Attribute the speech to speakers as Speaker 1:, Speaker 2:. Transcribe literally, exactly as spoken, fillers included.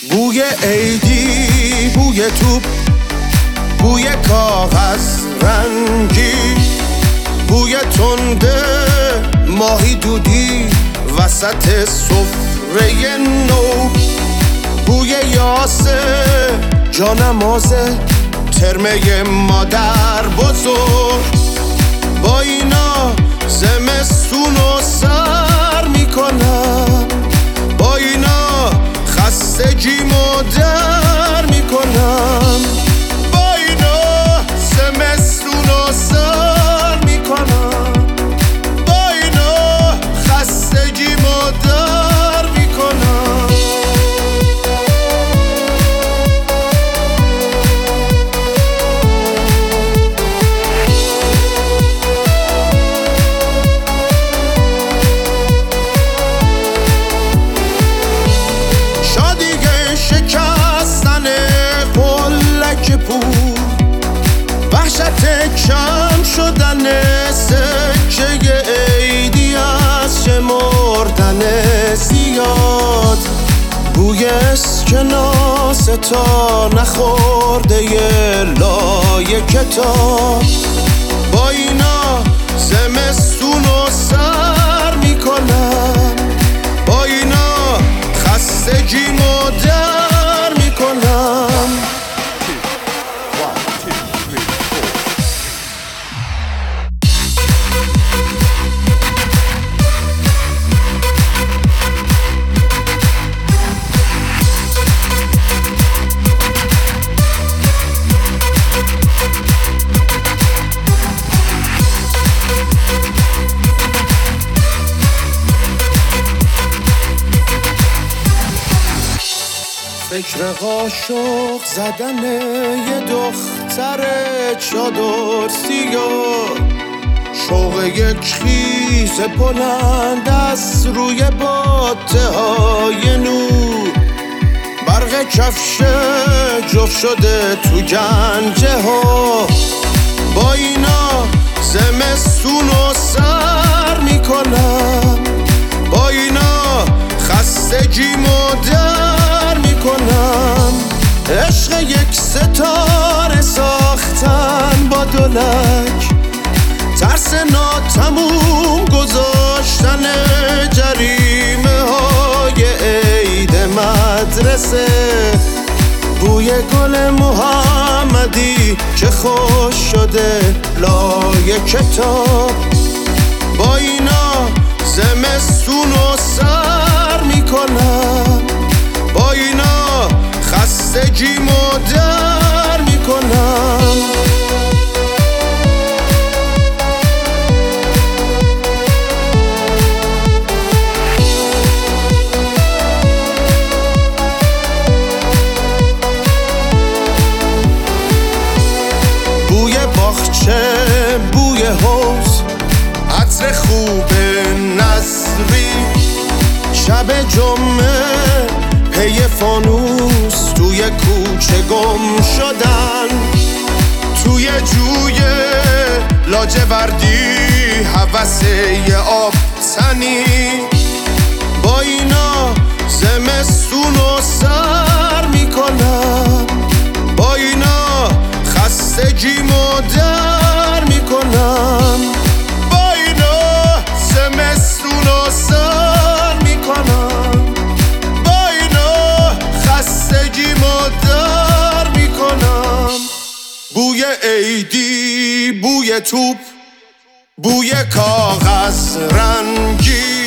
Speaker 1: بوی عیدی، بوی توپ، بوی کاغذ رنگی، بوی تنده ماهی دودی وسط سفره نو، بوی یاسه جانمازه ترمه مادر بزرگ. با اینا زمستونو سر میکنم، با اینا خستگیمو در میکنم، با اینا زمستونو سر میکنم، با اینا خستگیمو در میکنم. شکستن قلک پول، وحشت کم شدن سکه عیدی از شمردن زیاد، بوی اسکناس تا نخورده ی لای کتاب. با اینا زمستونو سر میکنم، با اینا خستگیمو در میکنم. فکر قاشق زدن یه دختر چادر سیاه، شوق یک خیز بلند از روی باته های نور، برق کفش جفت شده تو گنجه ها. با اینا زمستونو سر میکنم، با اینا خستگیمو در میکنم. عشق یک ستاره ساختن با دولک، ترس ناتموم گذاشتن جریمه های عید مدرسه، بوی گل محمدی که خوش شده لای کتاب. با اینا زمستونو سر میکنم، با اینا خستگیمو در میکنم. بوی باغچه، بوی حوض، عطر خوب نظری، شب جمعه پی فانوس توی کوچه گم شدن، توی جوی لاجوردی هوس یه آب تنی. با اینا زمستونو سر میکنم، با اینا خستگیمو در میکنم، با اینا زمستونو سر میکنم، با اینا خستگیمو در میکنم. بوی عیدی، بوی توپ، بوی کاغذ رنگی،